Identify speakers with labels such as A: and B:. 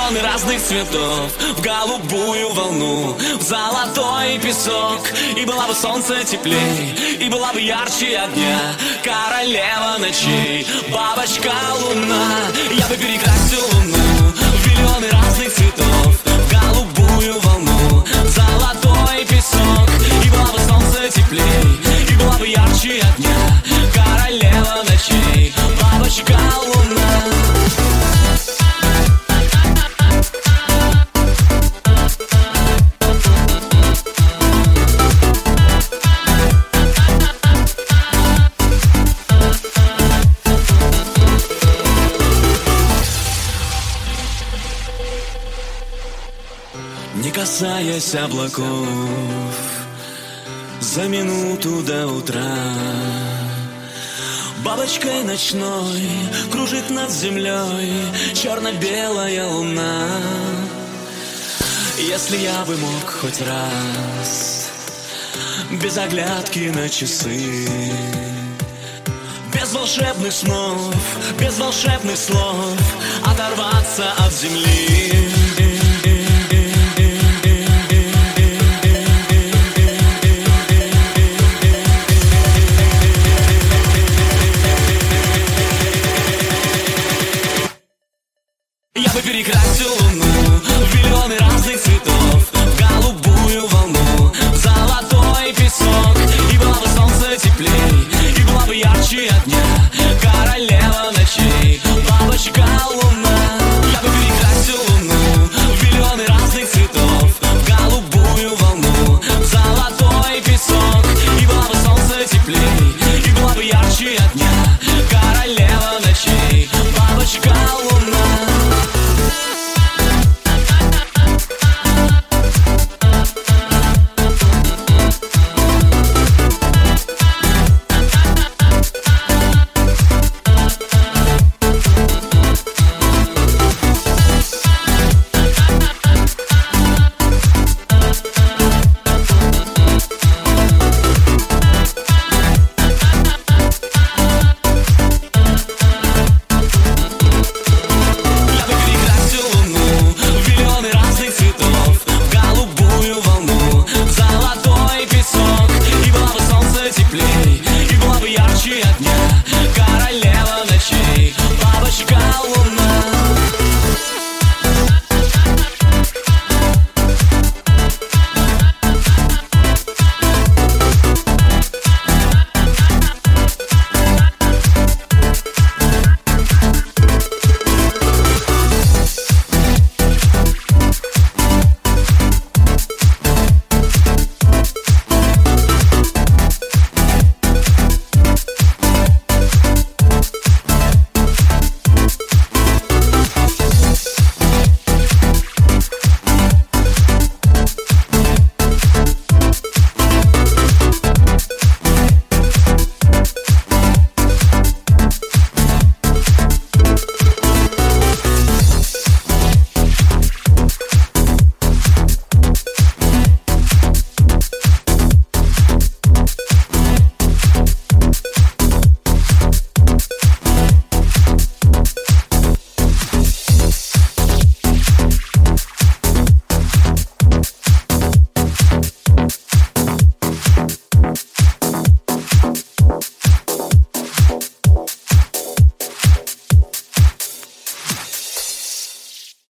A: миллионы разных цветов в голубую волну, в золотой песок. И была бы солнце теплей, и была бы ярче огня, королева ночей, бабочка луна. Я бы перекрасил луну в миллионы разных цветов, в голубую волну, в золотой песок. И была бы солнце теплей, и была бы ярче огня, королева ночей, бабочка луна. Не касаясь облаков, за минуту до утра бабочкой ночной кружит над землей черно-белая луна. Если я бы мог хоть раз, без оглядки на часы, без волшебных снов, без волшебных слов, оторваться от земли. Я бы перекрасил луну в миллионы разных цветов, в голубую волну, в золотой песок. И было бы солнце теплей, и была бы ярче